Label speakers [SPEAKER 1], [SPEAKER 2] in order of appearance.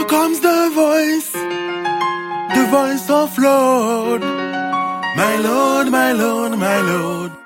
[SPEAKER 1] comes the voice of Lord. My Lord, my Lord, my Lord.